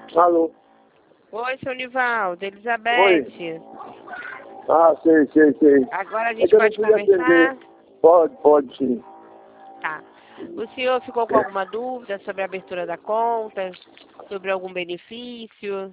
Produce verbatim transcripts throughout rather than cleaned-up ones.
Alô? Oi, seu Nivaldo, Elizabeth. Oi. Ah, sei, sei, sei. Agora a É gente que eu não pode pude conversar? atender. Pode, pode sim. Tá. O senhor ficou com alguma dúvida sobre a abertura da conta? Sobre algum benefício?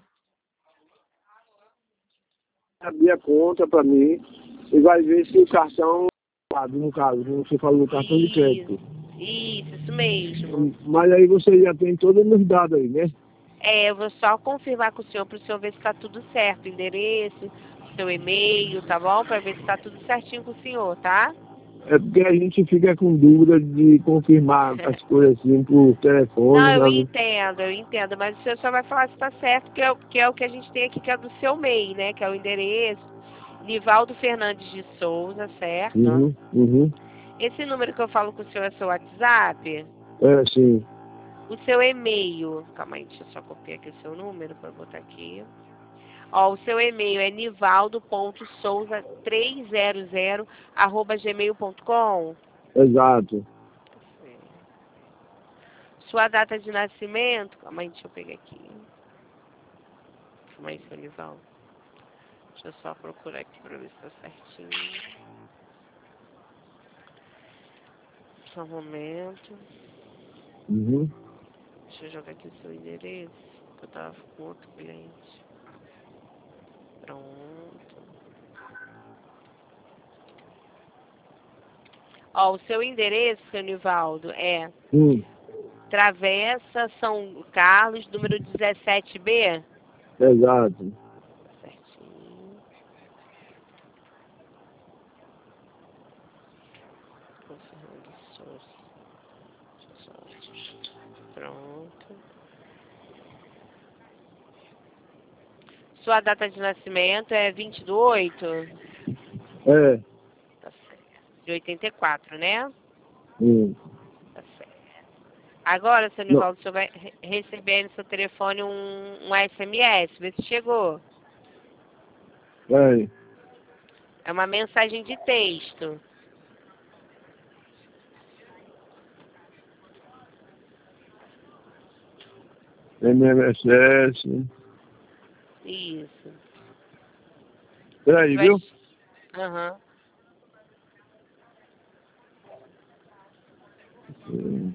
Abrir a conta pra mim e vai ver se o cartão, no caso, como você falou, o cartão de crédito. Isso, isso mesmo. Mas aí você já tem todos os dados aí, né? É, eu vou só confirmar com o senhor para o senhor ver se está tudo certo, o endereço, seu e-mail, tá bom? Para ver se está tudo certinho com o senhor, tá? É porque a gente fica com dúvida de confirmar as coisas assim por telefone, Não, eu sabe? entendo, eu entendo, mas o senhor só vai falar se está certo, que é, o- que é o que a gente tem aqui, que é do seu e-mail, né? Que é o endereço, Nivaldo Fernandes de Souza, certo? Uhum, uhum. Esse número que eu falo com o senhor é seu WhatsApp? É, sim. O seu e-mail, calma aí, deixa eu só copiar aqui o seu número para botar aqui. Ó, o seu e-mail é nivaldo ponto souza trezentos arroba gmail ponto com. Exato. Sua data de nascimento, calma aí, deixa eu pegar aqui. Calma aí, seu Nivaldo. Deixa eu só procurar aqui para ver se tá certinho. Só um momento. Uhum. Deixa eu jogar aqui o seu endereço, que eu tava com outro cliente. Pronto. Ó, o seu endereço, seu Nivaldo, é Hum. Travessa São Carlos, número dezessete B? Exato. Certinho. Confirmando source. Source. Pronto. Sua data de nascimento é vinte do oito? É. Tá certo. De oitenta e quatro, né? Hum. Tá certo. Agora, seu Não. Nivaldo, o senhor vai re- receber no seu telefone um, um S M S, vê se chegou. É. É uma mensagem de texto. M M S S. Isso. Peraí, Vai... viu? Aham. Hum.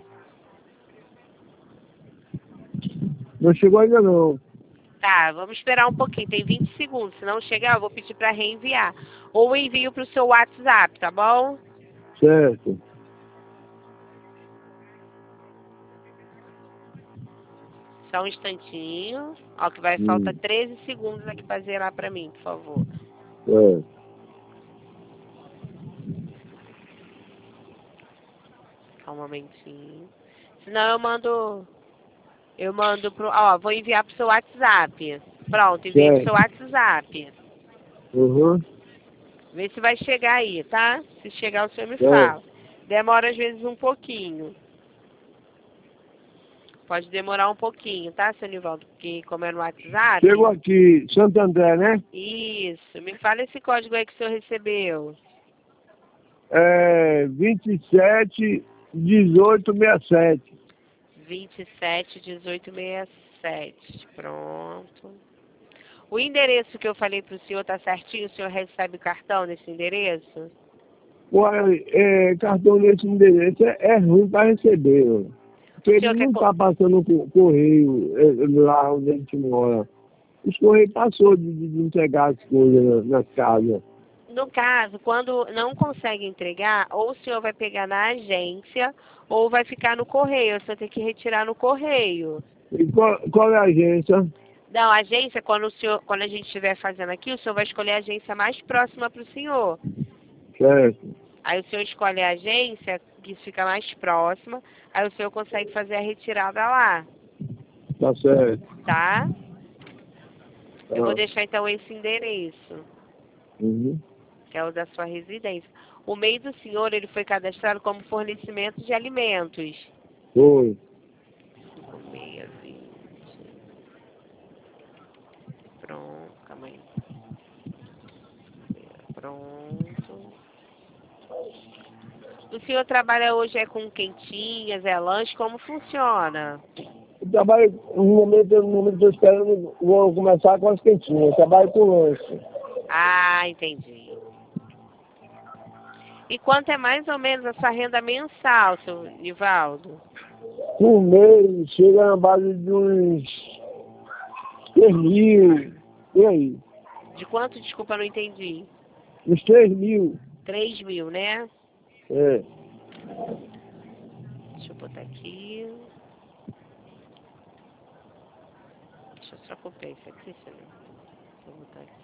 Não chegou ainda não. Tá, vamos esperar um pouquinho, tem vinte segundos. Se não chegar, eu vou pedir para reenviar. Ou envio para o seu WhatsApp, tá bom? Certo. Só um instantinho. Ó, que vai faltar Hum. treze segundos aqui para zerar para mim, por favor. É. Só um momentinho. Senão eu mando. Eu mando pro. Ó, vou enviar pro seu WhatsApp. Pronto, enviei pro seu Certo. WhatsApp. Uhum. Vê se vai chegar aí, tá? Se chegar, o senhor me Certo. fala. Demora às vezes um pouquinho. Pode demorar um pouquinho, tá, seu Nivaldo? Porque como é no WhatsApp. Chegou aqui, Santo André, né? Isso. Me fala esse código aí que o senhor recebeu. É vinte e sete, dezoito, sessenta e sete. vinte e sete, dezoito, sessenta e sete. Pronto. O endereço que eu falei pro senhor tá certinho? O senhor recebe o cartão nesse endereço? Ué, é, cartão nesse endereço é, é ruim para receber, ó. Porque O ele senhor quer. não co- está passando co- correio é, lá onde a gente mora. Os correios passou de, de de entregar as coisas na- nas casas. No caso, quando não consegue entregar, ou o senhor vai pegar na agência, ou vai ficar no correio. O senhor tem que retirar no correio. E qual, qual é a agência? Não, a agência, quando, o senhor, quando a gente estiver fazendo aqui, o senhor vai escolher a agência mais próxima para o senhor. Certo. Aí o senhor escolhe a agência que fica mais próxima, aí o senhor consegue fazer a retirada lá, Tá certo. tá? Eu vou Tá. deixar então esse endereço, Uhum. que é o da sua residência. O meio do senhor, ele foi cadastrado como fornecimento de alimentos. Foi. cinco seis vinte. Pronto, calma aí. Pronto. O senhor trabalha hoje é com quentinhas, é lanche, como funciona? Eu trabalho, no momento, no momento estou esperando, vou começar com as quentinhas. Eu trabalho com lanche. Ah, entendi. E quanto é mais ou menos a sua renda mensal, seu Nivaldo? Por mês, chega na base de uns três mil, por aí. De quanto? Desculpa, não entendi. Uns três mil. três mil, né? É. Deixa eu botar aqui. Deixa eu só copiar isso aqui, senhor. Vou botar aqui.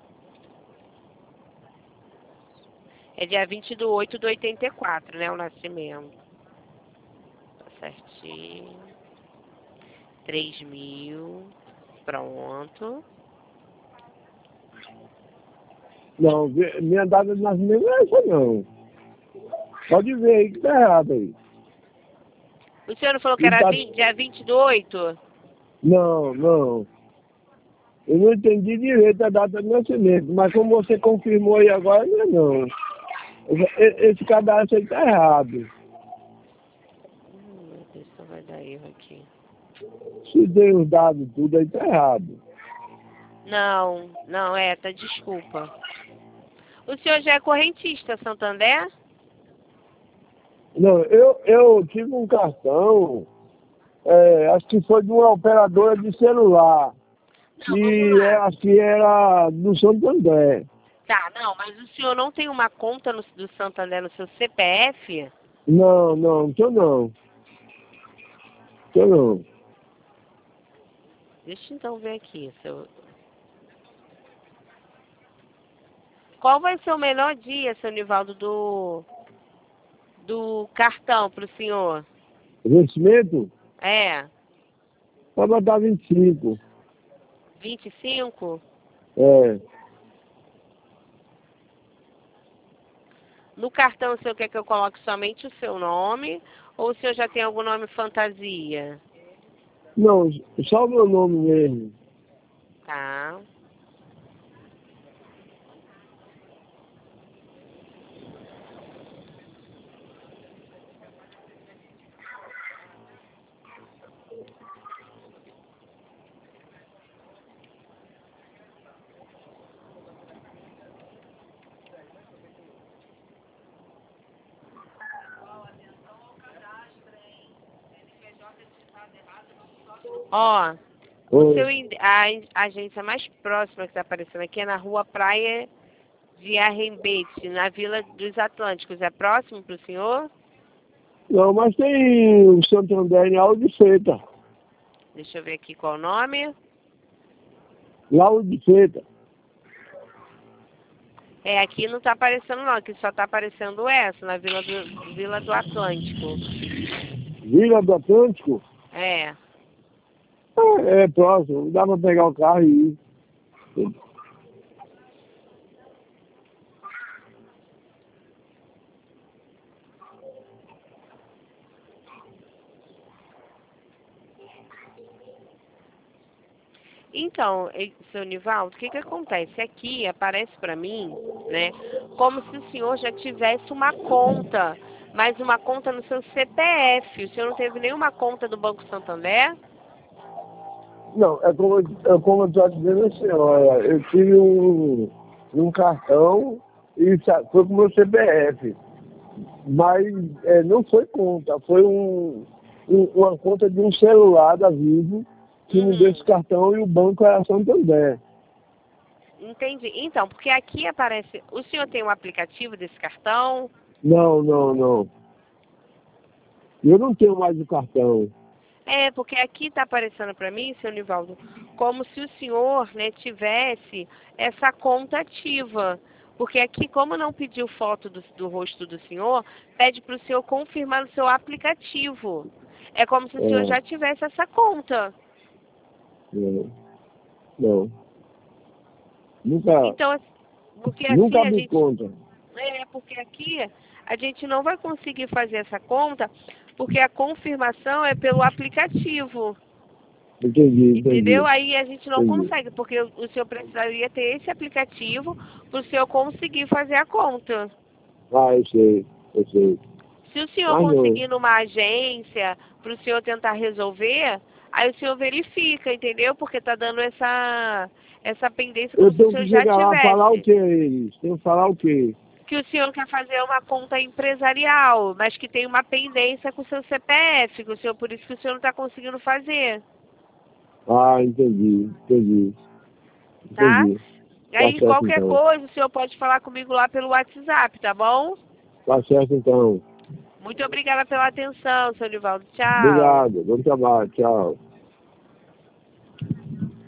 É dia vinte de oito de oitenta e quatro, né? O nascimento. Tá certinho. três mil. Pronto. Não, minha data de nascimento não é essa, não. Pode ver aí que tá errado aí. O senhor falou que era Tá... vinte, dia vinte do oito? Não, não. Eu não entendi direito a data de nascimento, mas como você confirmou aí agora, não é não. Esse cadastro aí tá errado. Hum, meu Deus, só vai dar erro aqui. Se tem os dados tudo aí, tá errado. Não, não, é, tá, desculpa. O senhor já é correntista, Santander? Não, eu, eu tive um cartão, é, acho que foi de uma operadora de celular, Não, que vamos é, lá. acho que era do Santander. Tá, não, mas o senhor não tem uma conta no, do Santander no seu C P F? Não, não, tô não. Tô não. Deixa eu então ver aqui. Seu... Qual vai ser o melhor dia, seu Nivaldo, do, do cartão pro senhor? Vencimento? É, Pode botar vinte e cinco. vinte e cinco? É. No cartão, o senhor quer que eu coloque somente o seu nome? Ou o senhor já tem algum nome fantasia? Não, só o meu nome mesmo. Tá. Ó, o seu, in- a, a agência mais próxima que está aparecendo aqui é na rua Praia de Arrembete, na Vila dos Atlânticos. É próximo para o senhor? Não, mas tem o Santander em Lauro de Freitas. Deixa eu ver aqui qual o nome. Lauro de Freitas. É, aqui não está aparecendo não, aqui só está aparecendo essa, na Vila do, Vila do Atlântico. Vila do Atlântico? É. É, é próximo, dá pra pegar o carro e ir. Então, eh, seu Nivaldo, o que que acontece? Aqui aparece para mim, né, como se o senhor já tivesse uma conta, mas uma conta no seu C P F. O senhor não teve nenhuma conta do Banco Santander? Não, é como, é como eu estou dizendo a senhora, eu tive um, um cartão e sa- foi com o meu C P F, mas é, não foi conta, foi um, um- uma conta de um celular da Vivo que me deu esse Uhum. cartão e o banco era Santander. Entendi. Então, porque aqui aparece... O senhor tem um aplicativo desse cartão? Não, não, não. Eu não tenho mais o cartão. É, porque aqui está aparecendo para mim, seu Nivaldo, como se o senhor, né, tivesse essa conta ativa. Porque aqui, como não pediu foto do, do rosto do senhor, pede para o senhor confirmar no seu aplicativo. É como se o senhor É, já tivesse essa conta. não, não. Nunca, Então, assim, porque nunca assim a abri gente... conta. É, porque aqui a gente não vai conseguir fazer essa conta, porque a confirmação é pelo aplicativo. Entendi, Entendeu? entendi, Aí a gente não entendi. consegue, porque o o senhor precisaria ter esse aplicativo para o senhor conseguir fazer a conta. Ah, eu sei, eu sei. Se o senhor Mas não. conseguir numa agência para o senhor tentar resolver, aí o senhor verifica, entendeu? Porque tá dando essa, essa pendência como Eu se o tenho senhor que já chegar lá e falar o tivesse. que a eles? Tenho que falar o quê? Que o senhor quer fazer uma conta empresarial, mas que tem uma pendência com o seu C P F, que o senhor, por isso que o senhor não está conseguindo fazer, Ah, entendi, entendi. tá? Entendi. Tá Aí certo qualquer então. coisa o senhor pode falar comigo lá pelo WhatsApp, tá bom? Tá certo então. Muito obrigada pela atenção, seu Nivaldo. Tchau. Obrigado. Bom trabalho. Tchau.